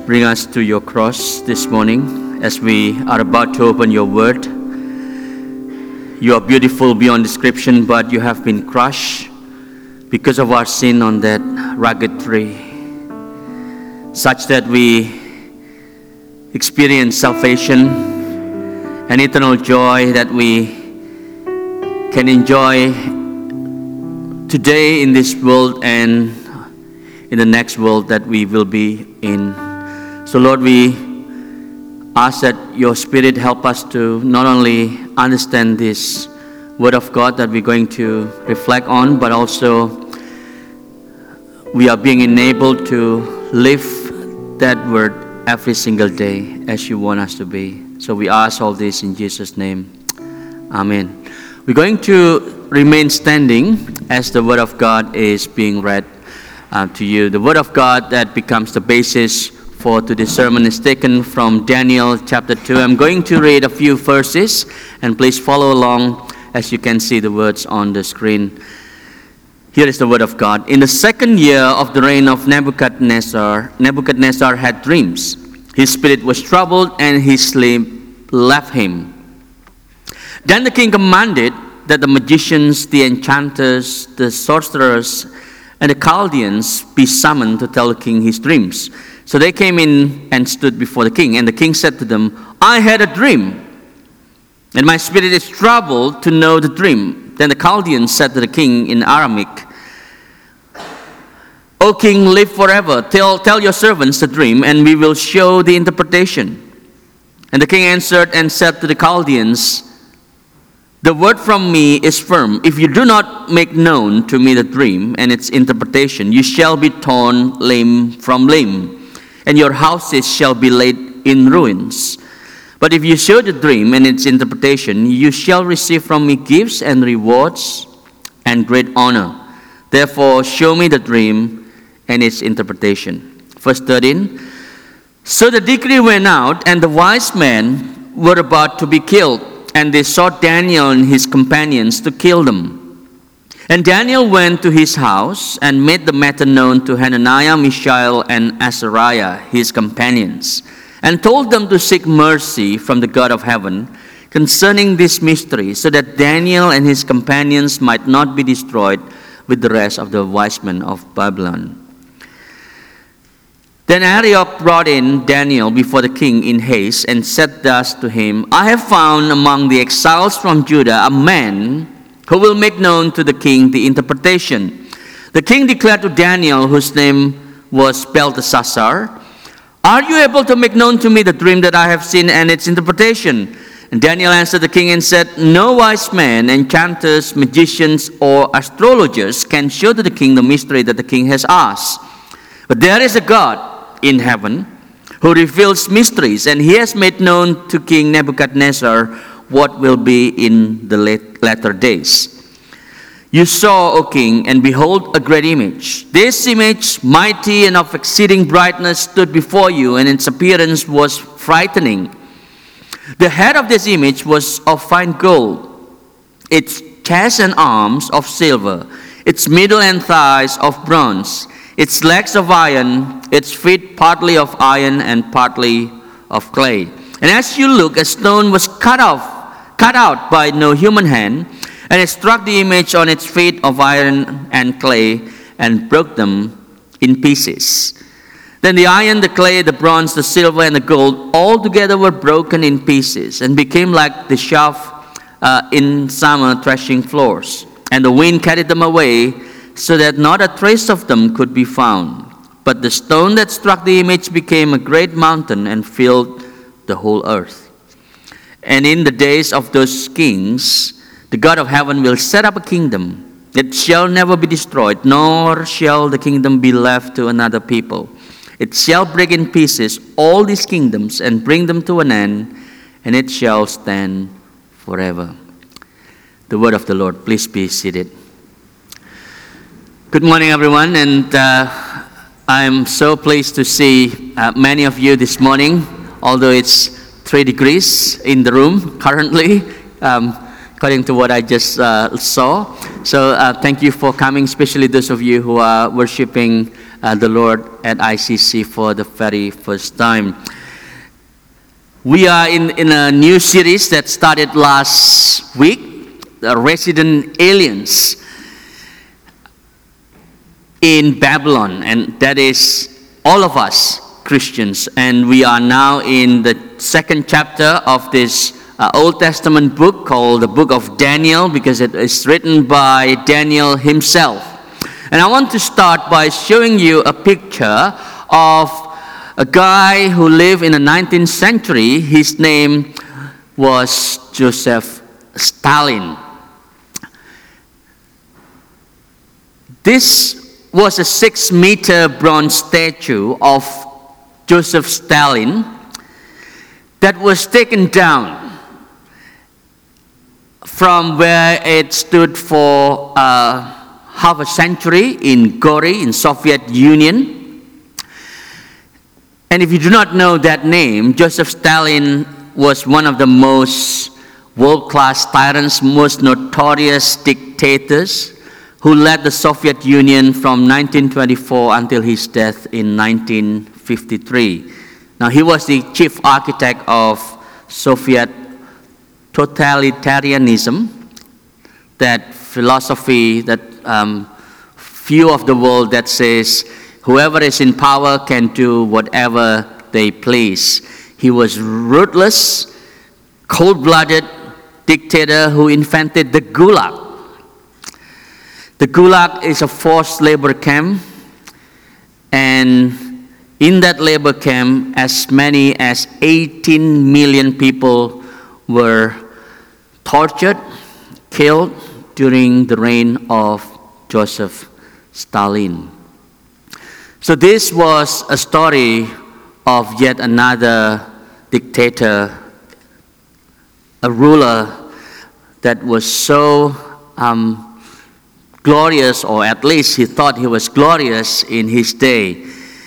bring us to your cross this morning as we are about to open your word. You are beautiful beyond description, but you have been crushed because of our sin on that rugged tree, such that we experience salvation and eternal joy that we can enjoy today in this world and in the next world that we will be in. So Lord, we ask that your Spirit help us to not only understand this Word of God that we're going to reflect on, but also we are being enabled to live that Word every single day as you want us to be. So we ask all this in Jesus' name. Amen. We're going to remain standing as the Word of God is being read to you. The Word of God that becomes the basis for today's sermon is taken from Daniel chapter 2. I'm going to read a few verses, and please follow along as you can see the words on the screen. Here is the Word of God. In the second year of the reign of Nebuchadnezzar had dreams. His spirit was troubled, and his sleep left him. Then the king commanded that the magicians, the enchanters, the sorcerers, and the Chaldeans be summoned to tell the king his dreams. So they came in and stood before the king. And the king said to them, I had a dream, and my spirit is troubled to know the dream. Then the Chaldeans said to the king in Aramaic, O king, live forever. Tell your servants the dream, and we will show the interpretation. And the king answered and said to the Chaldeans, the word from me is firm. If you do not make known to me the dream and its interpretation, you shall be torn limb from limb, and your houses shall be laid in ruins. But if you show the dream and its interpretation, you shall receive from me gifts and rewards and great honor. Therefore, show me the dream and its interpretation. Verse 13. So the decree went out, and the wise men were about to be killed. And they sought Daniel and his companions to kill them. And Daniel went to his house and made the matter known to Hananiah, Mishael, and Azariah, his companions, and told them to seek mercy from the God of heaven concerning this mystery, so that Daniel and his companions might not be destroyed with the rest of the wise men of Babylon. Then Arioch brought in Daniel before the king in haste and said thus to him, I have found among the exiles from Judah a man who will make known to the king the interpretation. The king declared to Daniel, whose name was Belteshazzar, Are you able to make known to me the dream that I have seen and its interpretation? And Daniel answered the king and said, No wise man, enchanters, magicians, or astrologers can show to the king the mystery that the king has asked. But there is a God in heaven who reveals mysteries, and he has made known to King Nebuchadnezzar what will be in the latter days. You saw, O king, and behold, a great image. This image, mighty and of exceeding brightness, stood before you, and its appearance was frightening. The head of this image was of fine gold, its chest and arms of silver, its middle and thighs of bronze, its legs of iron, its feet partly of iron and partly of clay. And as you look, a stone was cut out by no human hand, and it struck the image on its feet of iron and clay and broke them in pieces. Then the iron, the clay, the bronze, the silver, and the gold all together were broken in pieces and became like the chaff in summer threshing floors. And the wind carried them away, so that not a trace of them could be found. But the stone that struck the image became a great mountain and filled the whole earth. And in the days of those kings, the God of heaven will set up a kingdom that shall never be destroyed, nor shall the kingdom be left to another people. It shall break in pieces all these kingdoms and bring them to an end, and it shall stand forever. The word of the Lord. Please be seated. Good morning, everyone, and I'm so pleased to see many of you this morning, although it's 3 degrees in the room currently, according to what I just saw. So thank you for coming, especially those of you who are worshiping the Lord at ICC for the very first time. We are in a new series that started last week, the Resident Aliens in Babylon, and that is all of us Christians. And we are now in the second chapter of this Old Testament book called the Book of Daniel, because it is written by Daniel himself. And I want to start by showing you a picture of a guy who lived in the 19th century. His name was Joseph Stalin. This was a 6-meter bronze statue of Joseph Stalin that was taken down from where it stood for half a century in Gori, in Soviet Union. And if you do not know that name, Joseph Stalin was one of the most world-class tyrants, most notorious dictators, who led the Soviet Union from 1924 until his death in 1953. Now, he was the chief architect of Soviet totalitarianism, that philosophy, that view of the world that says whoever is in power can do whatever they please. He was ruthless, cold-blooded dictator who invented the Gulag. The Gulag is a forced labor camp, and in that labor camp, as many as 18 million people were tortured, killed during the reign of Joseph Stalin. So this was a story of yet another dictator, a ruler that was so glorious, or at least he thought he was glorious in his day.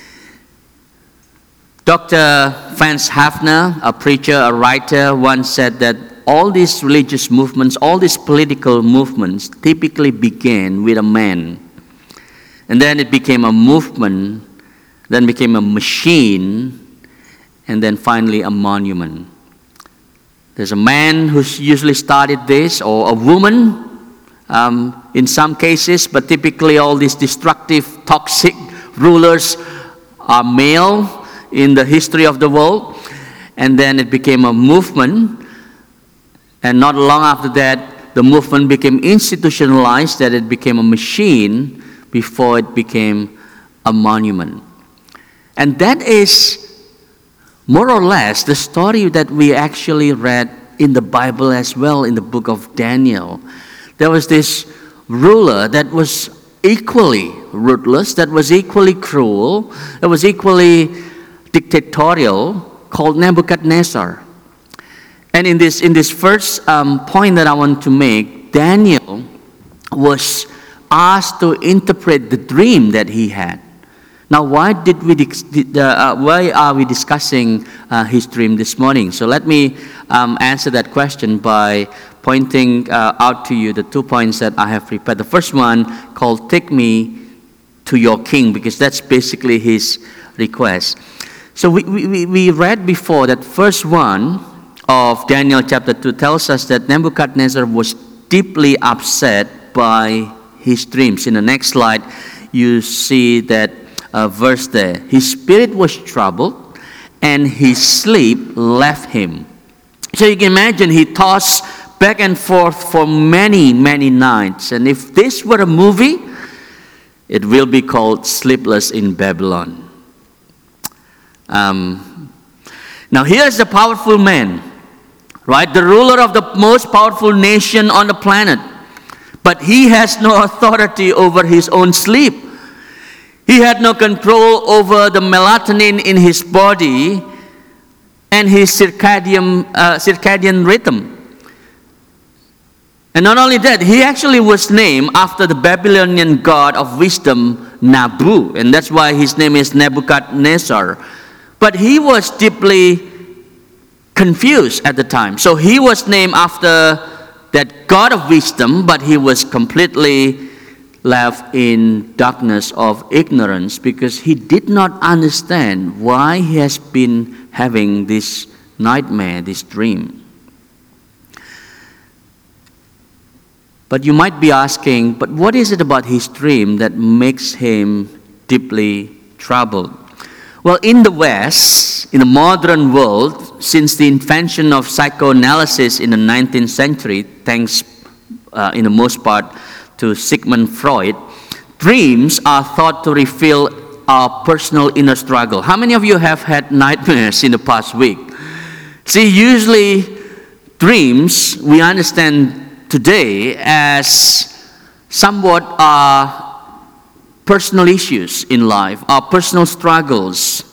Dr. Franz Hafner, a preacher, a writer, once said that all these religious movements, all these political movements typically began with a man. And then it became a movement, then became a machine, and then finally a monument. There's a man who usually started this, or a woman in some cases, but typically all these destructive, toxic rulers are male in the history of the world. And then it became a movement, and not long after that, the movement became institutionalized, that it became a machine before it became a monument. And that is more or less the story that we actually read in the Bible as well, in the book of Daniel. There was this ruler that was equally ruthless, that was equally cruel, that was equally dictatorial, called Nebuchadnezzar. And in this first point that I want to make, Daniel was asked to interpret the dream that he had. Now, why are we discussing his dream this morning? So let me answer that question by pointing out to you the 2 points that I have prepared. The first one called "Take Me to Your King," because that's basically his request. So we read before that verse 1 of Daniel chapter 2 tells us that Nebuchadnezzar was deeply upset by his dreams. In the next slide, you see that verse there. His spirit was troubled, and his sleep left him. So you can imagine he tossed back and forth for many, many nights. And if this were a movie, it will be called Sleepless in Babylon. Now here's a powerful man, right? The ruler of the most powerful nation on the planet. But he has no authority over his own sleep. He had no control over the melatonin in his body and his circadian rhythm. And not only that, he actually was named after the Babylonian god of wisdom, Nabu. And that's why his name is Nebuchadnezzar. But he was deeply confused at the time. So he was named after that god of wisdom, but he was completely left in darkness of ignorance because he did not understand why he has been having this nightmare, this dream. But you might be asking, but what is it about his dream that makes him deeply troubled? Well, in the West, in the modern world, since the invention of psychoanalysis in the 19th century, thanks in the most part to Sigmund Freud, dreams are thought to reveal our personal inner struggle. How many of you have had nightmares in the past week? See, usually dreams we understand today as somewhat our personal issues in life, our personal struggles.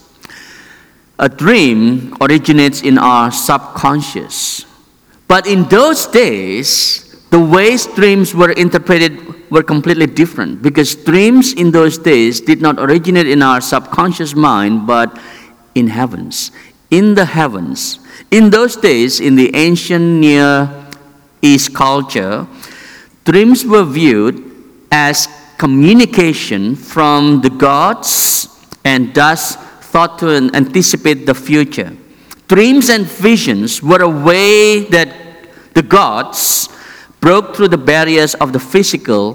A dream originates in our subconscious. But in those days, the ways dreams were interpreted were completely different, because dreams in those days did not originate in our subconscious mind, but in heavens, in the heavens. In those days, in the ancient Near East culture, dreams were viewed as communication from the gods and thus thought to anticipate the future. Dreams and visions were a way that the gods broke through the barriers of the physical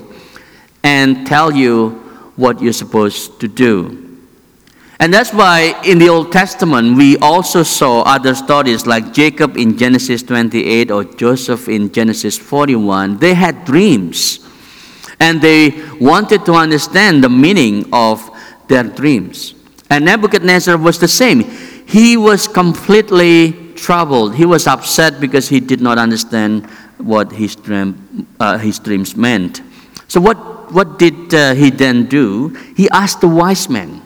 and tell you what you're supposed to do. And that's why in the Old Testament we also saw other stories like Jacob in Genesis 28 or Joseph in Genesis 41. They had dreams and they wanted to understand the meaning of their dreams. And Nebuchadnezzar was the same. He was completely troubled. He was upset because he did not understand what his dreams meant. So what did he then do? He asked the wise men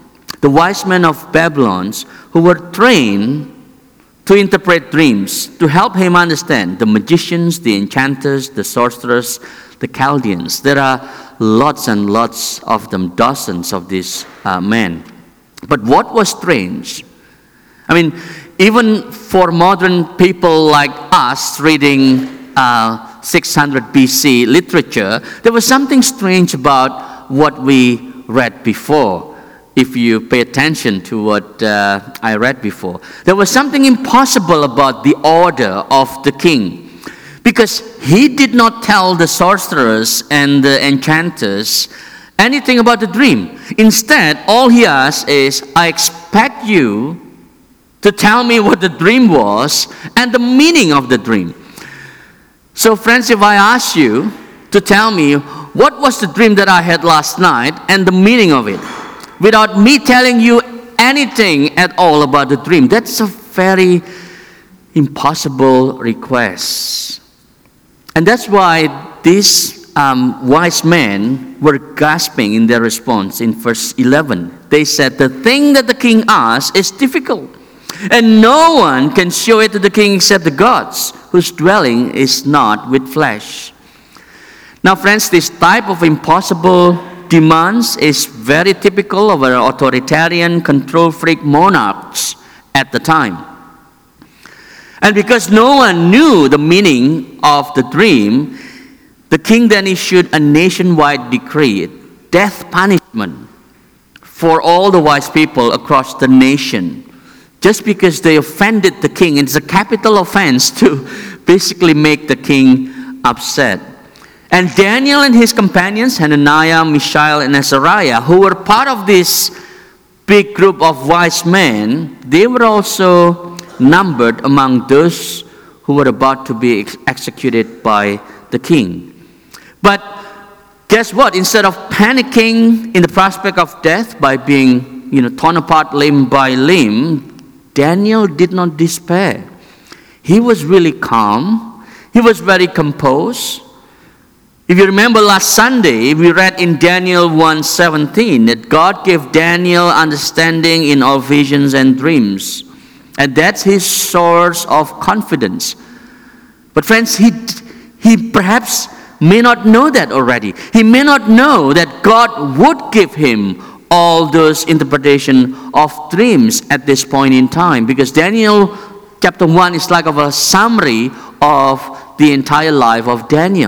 of Babylon, who were trained to interpret dreams, to help him understand. The magicians, the enchanters, the sorcerers, the Chaldeans. There are lots and lots of them, dozens of these men. But what was strange, I mean, even for modern people like us reading 600 BC literature, there was something strange about what we read before. If you pay attention to what I read before, there was something impossible about the order of the king, because he did not tell the sorcerers and the enchanters anything about the dream. Instead, all he asked is, I expect you to tell me what the dream was and the meaning of the dream. So friends, if I ask you to tell me what was the dream that I had last night and the meaning of it, without me telling you anything at all about the dream, that's a very impossible request. And that's why these wise men were gasping in their response in verse 11. They said, the thing that the king asked is difficult, and no one can show it to the king except the gods, whose dwelling is not with flesh. Now friends, this type of impossible demands is very typical of our authoritarian, control-freak monarchs at the time. And because no one knew the meaning of the dream, the king then issued a nationwide decree, death punishment for all the wise people across the nation, just because they offended the king. It's a capital offense to basically make the king upset. And Daniel and his companions, Hananiah, Mishael, and Azariah, who were part of this big group of wise men, they were also numbered among those who were about to be executed by the king. But guess what? Instead of panicking in the prospect of death by being, torn apart limb by limb, Daniel did not despair. He was really calm. He was very composed. If you remember last Sunday, we read in Daniel 1:17 that God gave Daniel understanding in all visions and dreams. And that's his source of confidence. But friends, he perhaps may not know that already. He may not know that God would give him all those interpretation of dreams at this point in time, because Daniel chapter 1 is like of a summary of the entire life of Daniel.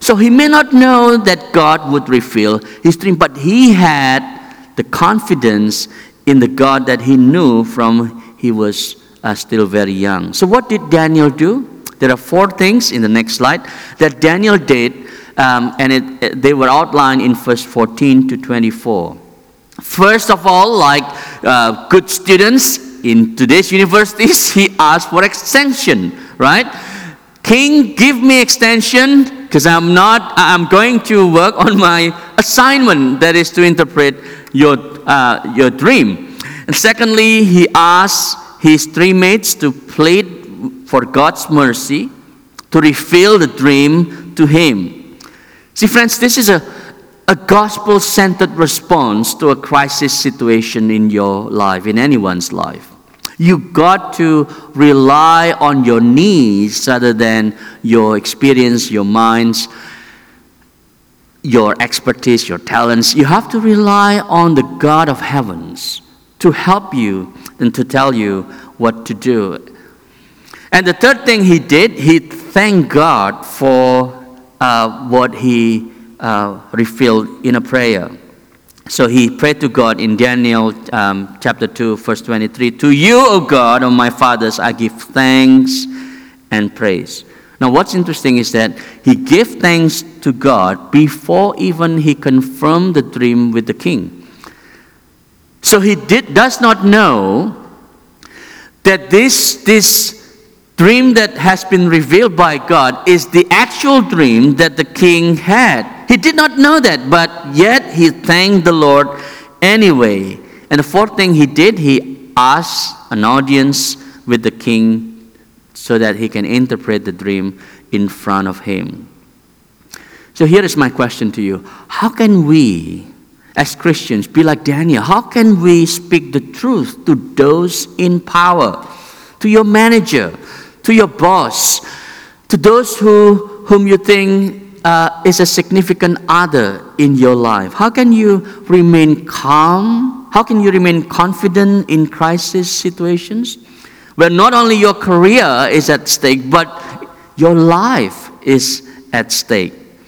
So he may not know that God would reveal his dream, but he had the confidence in the God that he knew from he was still very young. So what did Daniel do? There are 4 things in the next slide that Daniel did, and they were outlined in verse 14 to 24. First of all, like good students in today's universities, he asked for extension, right? King, give me extension because I'm going to work on my assignment, that is to interpret your dream. And secondly, he asked his 3 mates to plead for God's mercy to reveal the dream to him. See, friends, this is a gospel-centered response to a crisis situation in your life, in anyone's life. You got to rely on your needs rather than your experience, your minds, your expertise, your talents. You have to rely on the God of heavens to help you and to tell you what to do. And the third thing he did, he thanked God for what he revealed in a prayer. So he prayed to God in Daniel chapter 2, verse 23, "To you, O God of my fathers, I give thanks and praise." Now what's interesting is that he gave thanks to God before even he confirmed the dream with the king. So he does not know that this dream that has been revealed by God is the actual dream that the king had. He did not know that, but yet he thanked the Lord anyway. And the fourth thing he did, he asked an audience with the king so that he can interpret the dream in front of him. So here is my question to you. How can we, as Christians, be like Daniel? How can we speak the truth to those in power, to your manager, to your boss, to those whom you think is a significant other in your life? How can you remain calm? How can you remain confident in crisis situations where not only your career is at stake, but your life is at stake?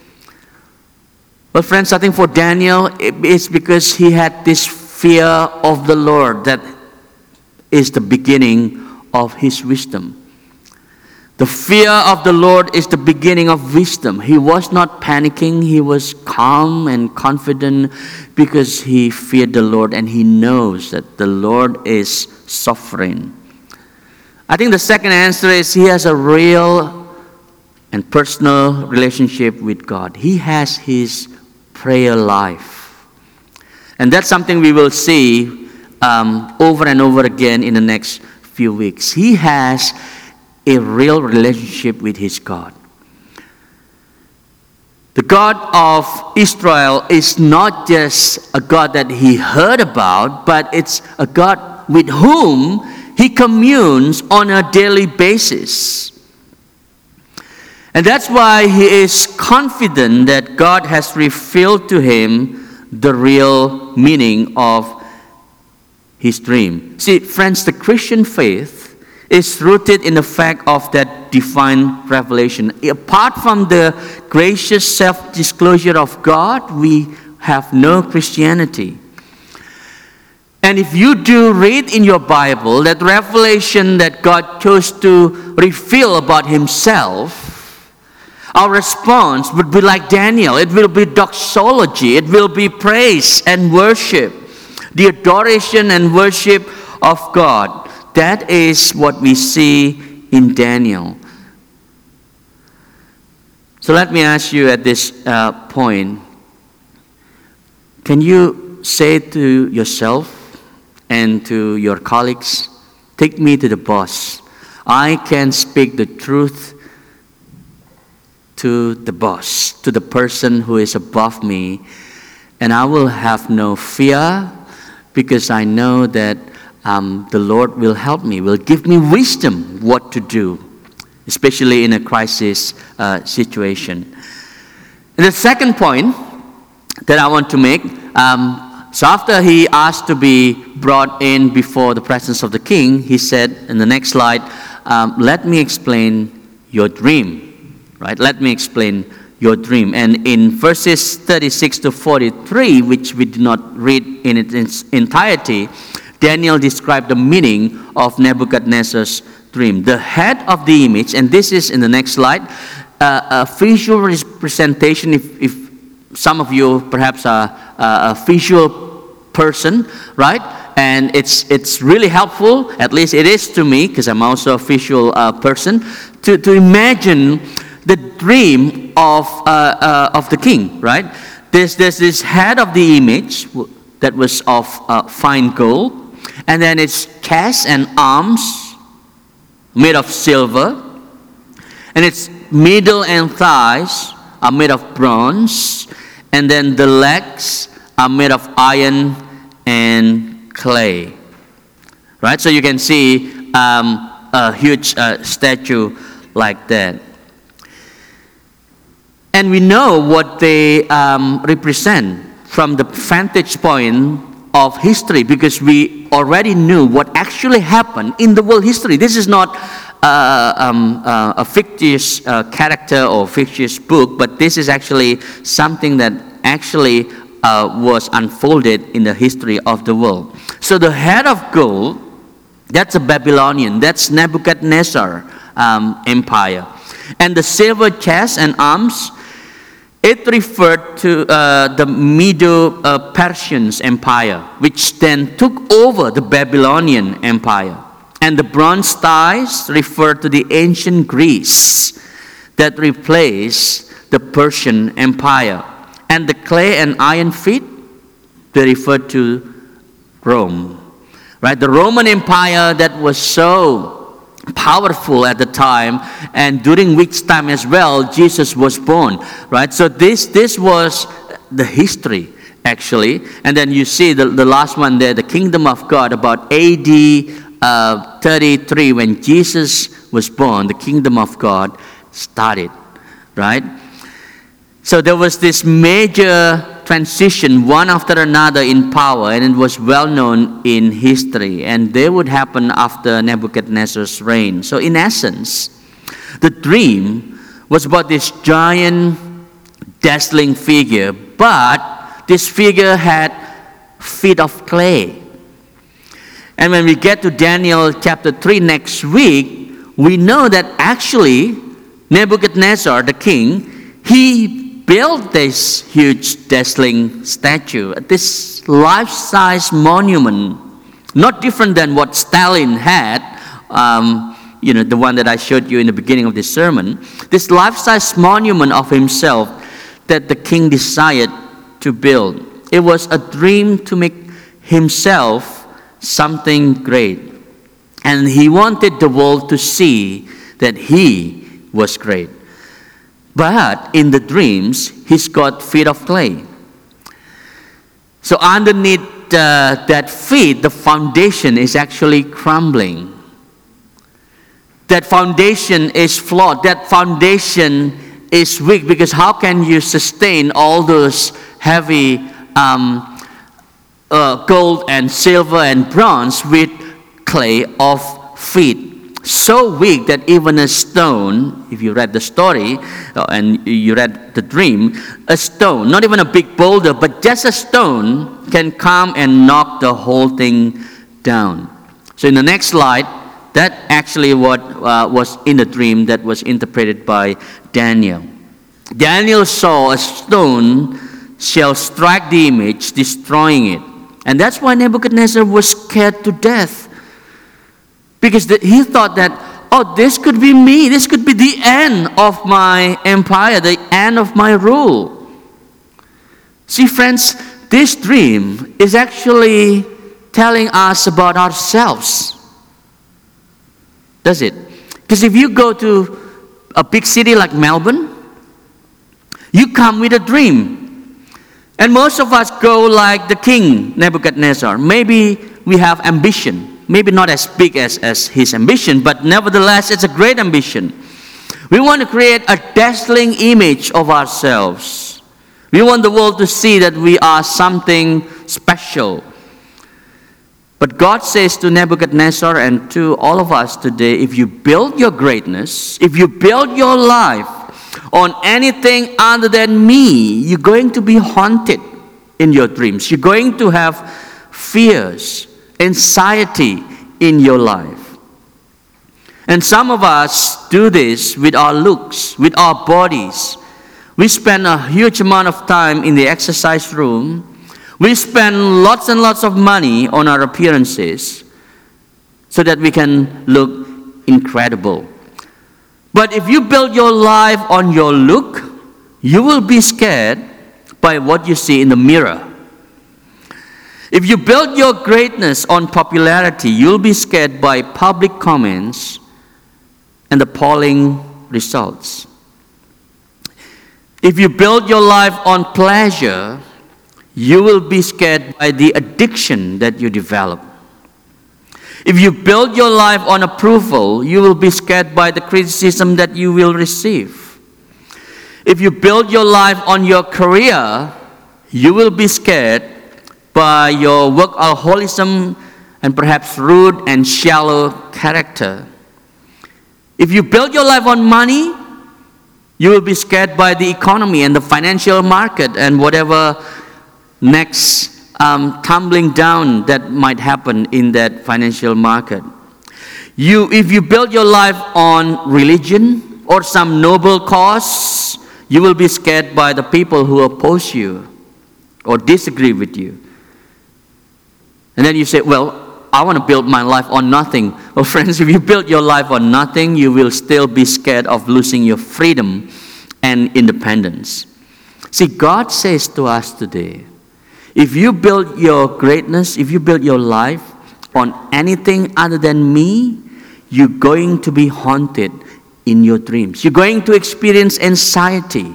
Well, friends, I think for Daniel, it's because he had this fear of the Lord that is the beginning of his wisdom. The fear of the Lord is the beginning of wisdom. He was not panicking. He was calm and confident because he feared the Lord and he knows that the Lord is sovereign. I think the second answer is he has a real and personal relationship with God. He has his prayer life. And that's something we will see over and over again in the next few weeks. He has a real relationship with his God. The God of Israel is not just a God that he heard about, but it's a God with whom he communes on a daily basis. And that's why he is confident that God has revealed to him the real meaning of his dream. See, friends, the Christian faith is rooted in the fact of that divine revelation. Apart from the gracious self-disclosure of God, we have no Christianity. And if you do read in your Bible that revelation that God chose to reveal about himself, our response would be like Daniel. It will be doxology. It will be praise and worship. The adoration and worship of God. That is what we see in Daniel. So let me ask you at this point, can you say to yourself and to your colleagues, take me to the boss. I can speak the truth to the boss, to the person who is above me, and I will have no fear because I know that the Lord will help me, will give me wisdom what to do, especially in a crisis situation. And the second point that I want to make, so after he asked to be brought in before the presence of the king, he said in the next slide, let me explain your dream, right? Let me explain your dream. And in verses 36 to 43, which we did not read in its entirety, Daniel described the meaning of Nebuchadnezzar's dream. The head of the image, and this is in the next slide, a visual representation. If some of you perhaps are a visual person, right? And it's really helpful, at least it is to me, because I'm also a visual person, to imagine the dream of the king, right? There's this head of the image that was of fine gold, and then its chest and arms made of silver, and its middle and thighs are made of bronze, and then the legs are made of iron and clay. Right? So you can see a huge statue like that. And we know what they represent from the vantage point of history, because we already knew what actually happened in the world history. This is not a fictitious character or fictitious book, but this is actually something that actually was unfolded in the history of the world. So the head of gold, that's a Babylonian, that's Nebuchadnezzar empire. And the silver chest and arms, it referred to the Medo-Persians empire, which then took over the Babylonian empire. And the bronze thighs refer to the ancient Greece that replaced the Persian empire. And the clay and iron feet, they refer to Rome. Right? The Roman Empire that was so powerful at the time, and during which time as well Jesus was born. Right? So this was the history, actually. And then you see the last one there, the kingdom of God, about AD 33, when Jesus was born, the kingdom of God started, right? So there was this major transition, one after another, in power, and it was well known in history, and they would happen after Nebuchadnezzar's reign. So in essence, the dream was about this giant, dazzling figure, but this figure had feet of clay. And when we get to Daniel chapter 3 next week, we know that actually Nebuchadnezzar, the king, he built this huge dazzling statue, this life-size monument, not different than what Stalin had, the one that I showed you in the beginning of this sermon, this life-size monument of himself that the king desired to build. It was a dream to make himself something great. And he wanted the world to see that he was great. But in the dreams, he's got feet of clay. So underneath that feet, the foundation is actually crumbling. That foundation is flawed. That foundation is weak, because how can you sustain all those heavy gold and silver and bronze with clay of feet? So weak that even a stone, if you read the story and you read the dream, a stone, not even a big boulder, but just a stone can come and knock the whole thing down. So in the next slide, that actually what was in the dream that was interpreted by Daniel. Daniel saw a stone shall strike the image, destroying it. And that's why Nebuchadnezzar was scared to death. Because he thought that, this could be me. This could be the end of my empire, the end of my rule. See, friends, this dream is actually telling us about ourselves. Does it? Because if you go to a big city like Melbourne, you come with a dream. And most of us go like the king, Nebuchadnezzar. Maybe we have ambition. Maybe not as big as his ambition, but nevertheless, it's a great ambition. We want to create a dazzling image of ourselves. We want the world to see that we are something special. But God says to Nebuchadnezzar and to all of us today, if you build your greatness, if you build your life on anything other than me, you're going to be haunted in your dreams. You're going to have fears, anxiety in your life. And some of us do this with our looks, with our bodies. We spend a huge amount of time in the exercise room. We spend lots and lots of money on our appearances so that we can look incredible. But if you build your life on your look, you will be scared by what you see in the mirror. If you build your greatness on popularity, you'll be scared by public comments and the polling results. If you build your life on pleasure, you will be scared by the addiction that you develop. If you build your life on approval, you will be scared by the criticism that you will receive. If you build your life on your career, you will be scared by your workaholism and perhaps rude and shallow character. If you build your life on money, you will be scared by the economy and the financial market and whatever next tumbling down that might happen in that financial market. If you build your life on religion or some noble cause, you will be scared by the people who oppose you or disagree with you. And then you say, well, I want to build my life on nothing. Well, friends, if you build your life on nothing, you will still be scared of losing your freedom and independence. See, God says to us today, if you build your greatness, if you build your life on anything other than me, you're going to be haunted in your dreams. You're going to experience anxiety.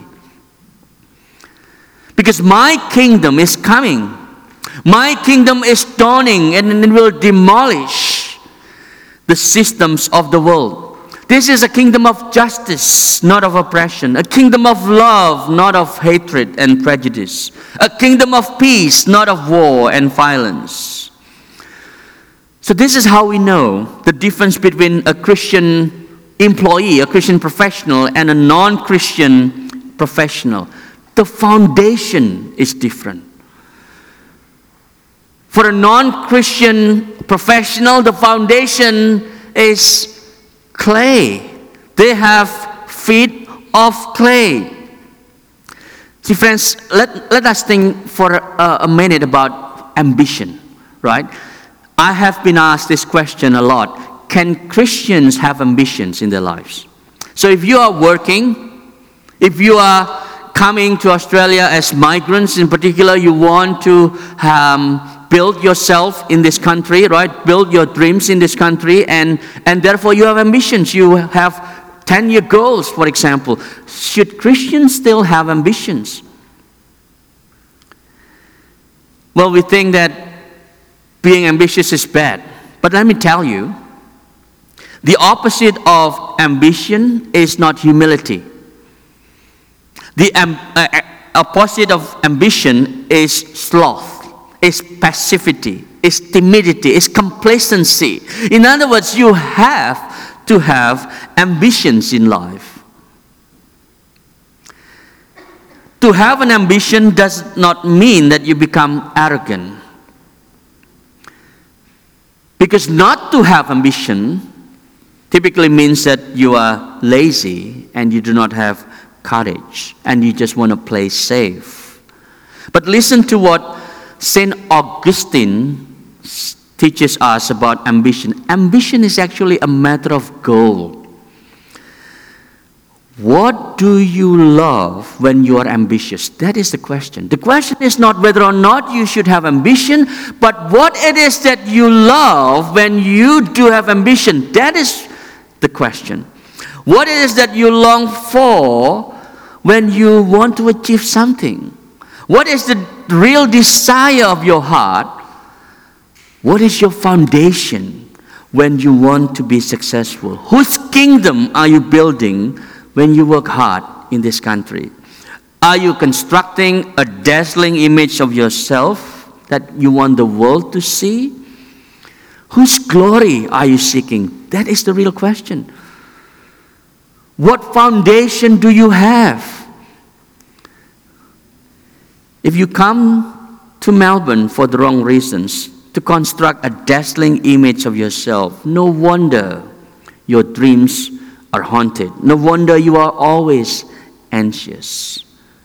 Because my kingdom is coming. My kingdom is dawning, and it will demolish the systems of the world. This is a kingdom of justice, not of oppression. A kingdom of love, not of hatred and prejudice. A kingdom of peace, not of war and violence. So this is how we know the difference between a Christian employee, a Christian professional, and a non-Christian professional. The foundation is different. For a non-Christian professional, the foundation is clay. They have feet of clay. See, friends, let us think for a minute about ambition, right? I have been asked this question a lot. Can Christians have ambitions in their lives? So if you are working, if you are coming to Australia as migrants in particular, you want to build yourself in this country, right? Build your dreams in this country, and therefore you have ambitions. You have 10-year goals, for example. Should Christians still have ambitions? Well, we think that being ambitious is bad. But let me tell you, the opposite of ambition is not humility. The opposite of ambition is sloth. Is passivity, is timidity, is complacency. In other words, you have to have ambitions in life. To have an ambition does not mean that you become arrogant. Because not to have ambition typically means that you are lazy and you do not have courage and you just want to play safe. But listen to what St. Augustine teaches us about ambition. Ambition is actually a matter of goal. What do you love when you are ambitious? That is the question. The question is not whether or not you should have ambition, but what it is that you love when you do have ambition. That is the question. What it is that you long for when you want to achieve something. What is the real desire of your heart? What is your foundation when you want to be successful? Whose kingdom are you building when you work hard in this country? Are you constructing a dazzling image of yourself that you want the world to see? Whose glory are you seeking? That is the real question. What foundation do you have? If you come to Melbourne for the wrong reasons, to construct a dazzling image of yourself, no wonder your dreams are haunted. No wonder you are always anxious.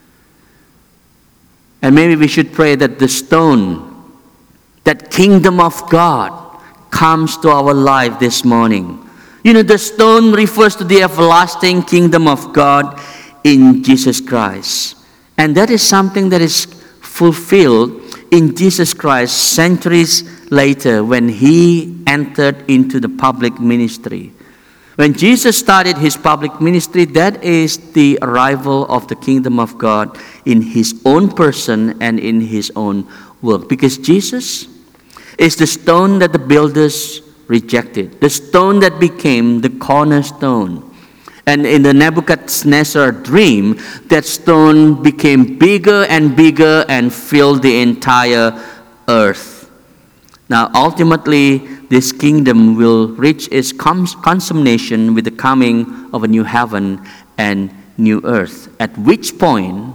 And maybe we should pray that the stone, that kingdom of God, comes to our life this morning. You know, the stone refers to the everlasting kingdom of God in Jesus Christ. And that is something that is fulfilled in Jesus Christ centuries later when he entered into the public ministry. When Jesus started his public ministry, that is the arrival of the kingdom of God in his own person and in his own work. Because Jesus is the stone that the builders rejected, the stone that became the cornerstone. And in the Nebuchadnezzar dream, that stone became bigger and filled the entire earth. Now, ultimately, this kingdom will reach its consummation with the coming of a new heaven and new earth, at which point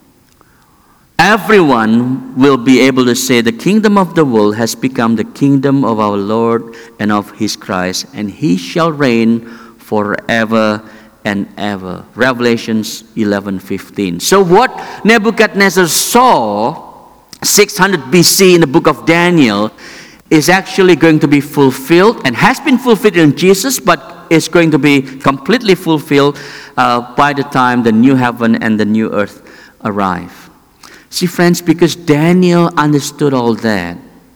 everyone will be able to say the kingdom of the world has become the kingdom of our Lord and of his Christ, and he shall reign forever and ever. Revelations 11:15. So what Nebuchadnezzar saw 600 BC in the book of Daniel is actually going to be fulfilled and has been fulfilled in Jesus, but is going to be completely fulfilled by the time the new heaven and the new earth arrive. See, friends, because Daniel understood all that,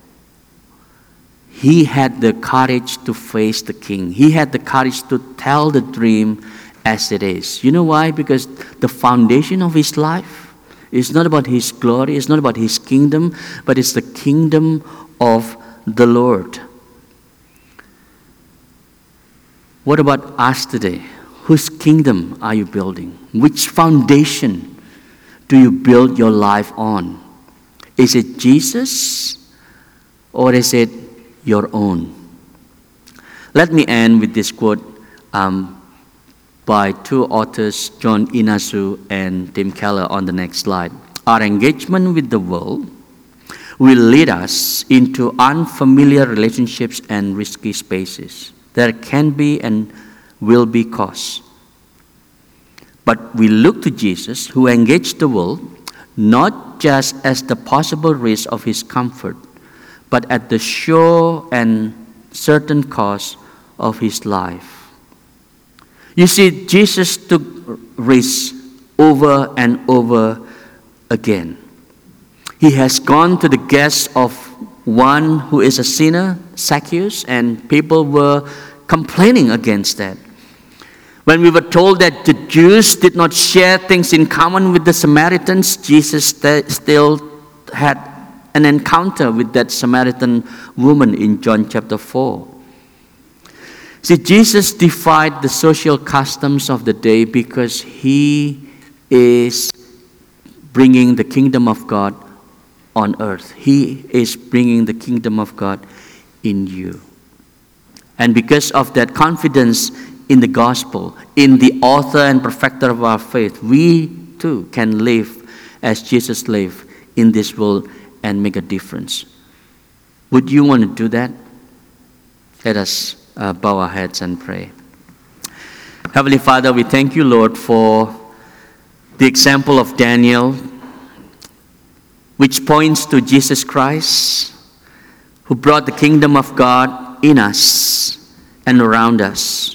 he had the courage to face the king. He had the courage to tell the dream as it is. You know why? Because the foundation of his life is not about his glory, it's not about his kingdom, but it's the kingdom of the Lord. What about us today? Whose kingdom are you building? Which foundation do you build your life on? Is it Jesus or is it your own? Let me end with this quote by two authors, John Inazu and Tim Keller, on the next slide. Our engagement with the world will lead us into unfamiliar relationships and risky spaces. There can be and will be costs. But we look to Jesus, who engaged the world not just as the possible risk of his comfort, but at the sure and certain cost of his life. You see, Jesus took risks over and over again. He has gone to the guests of one who is a sinner, Zacchaeus, and people were complaining against that. When we were told that the Jews did not share things in common with the Samaritans, Jesus still had an encounter with that Samaritan woman in John chapter 4. See, Jesus defied the social customs of the day because he is bringing the kingdom of God on earth. He is bringing the kingdom of God in you. And because of that confidence in the gospel, in the author and perfecter of our faith, we too can live as Jesus lived in this world and make a difference. Would you want to do that? Let us bow our heads and pray. Heavenly Father, we thank you, Lord, for the example of Daniel, which points to Jesus Christ, who brought the kingdom of God in us and around us.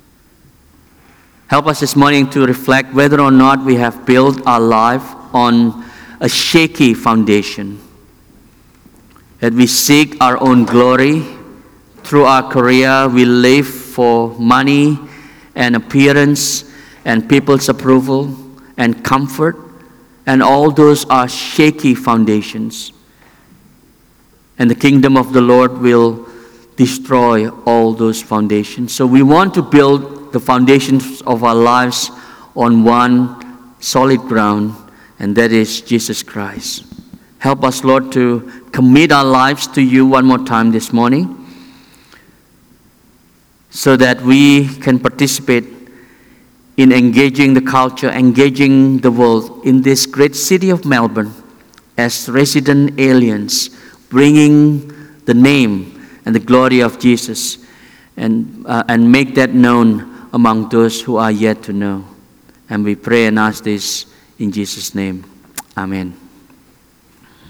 Help us this morning to reflect whether or not we have built our life on a shaky foundation, that we seek our own glory. Through our career, we live for money and appearance and people's approval and comfort, and all those are shaky foundations. And the kingdom of the Lord will destroy all those foundations. So we want to build the foundations of our lives on one solid ground, and that is Jesus Christ. Help us, Lord, to commit our lives to you one more time this morning, so that we can participate in engaging the culture, engaging the world in this great city of Melbourne as resident aliens, bringing the name and the glory of Jesus, and make that known among those who are yet to know. And we pray and ask this in Jesus' name. Amen.